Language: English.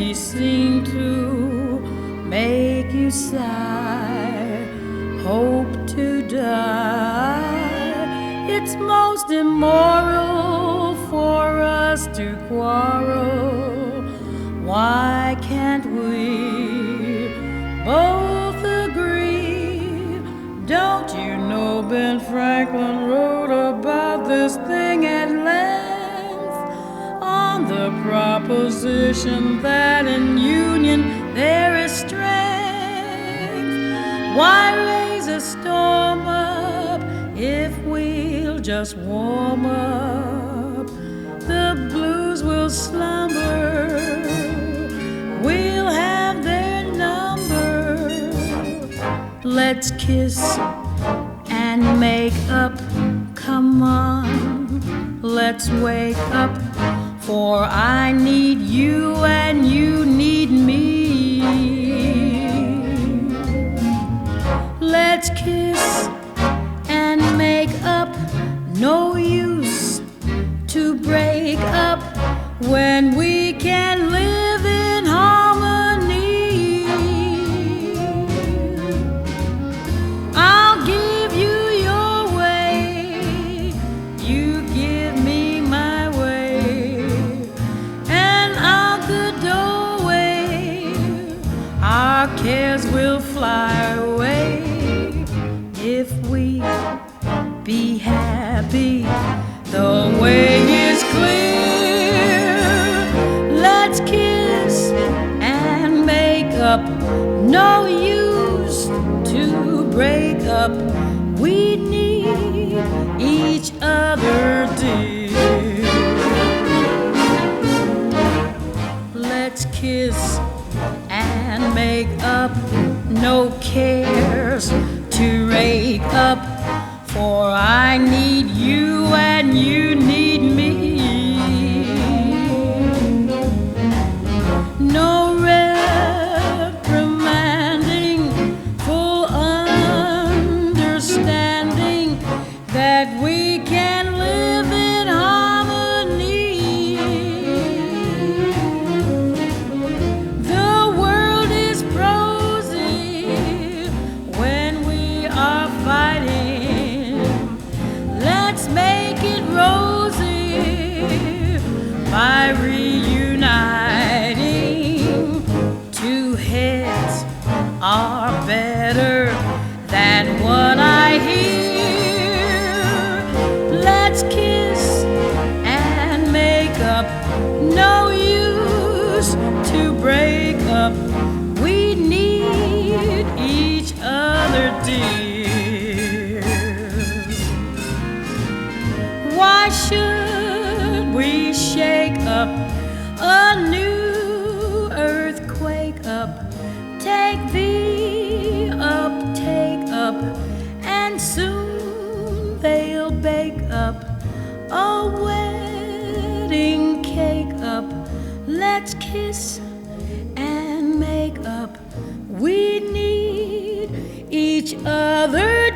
we sing to make you sigh, hope to die. It's most immoral for us to quarrel. Why can't we both agree? Don't you know Ben Franklin wrote about this thing at length, on the proposition that in union there is strength? Why raise a storm up if we'll just warm up? The blues will slumber, we'll have their number. Let's kiss and make up, come on, let's wake up, for I need you and you need me. Let's kiss and make up, no use to break up when we can live in harmony. I'll give you your way, you give me my way, and out the doorway our cares will fly away. If we be happy, the way is clear. Let's kiss and make up, no use to break up. We need each other, dear. Let's kiss and make up, no cares to rake up, for I need you and you need me. No reprimanding, full understanding that we can live in harmony. The world is prosy when we are fighting. Let's make it rosy by reuniting. Two heads are better than one I hear. Let's kiss and make up, no use to break up. We need each other, dear. Why should we shake up a new earthquake up? Take thee up, take up, and soon they'll bake up a wedding cake up. Let's kiss and make up, we need each other.